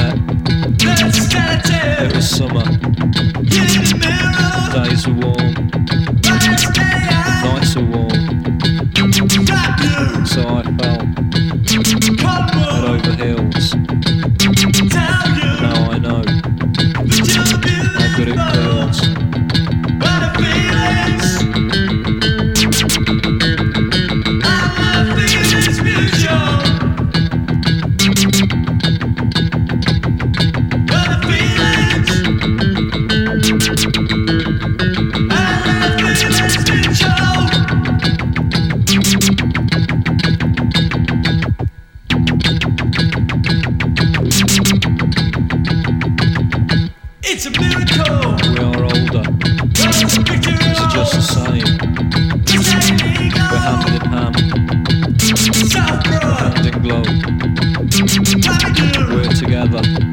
met. It was summer. Days were warm. Nights were warm. So I felt head over heels. Now I know how good it feels. It's a miracle. We are older. Things are just the same. We're hand in hand. We're hand in glove. We're together.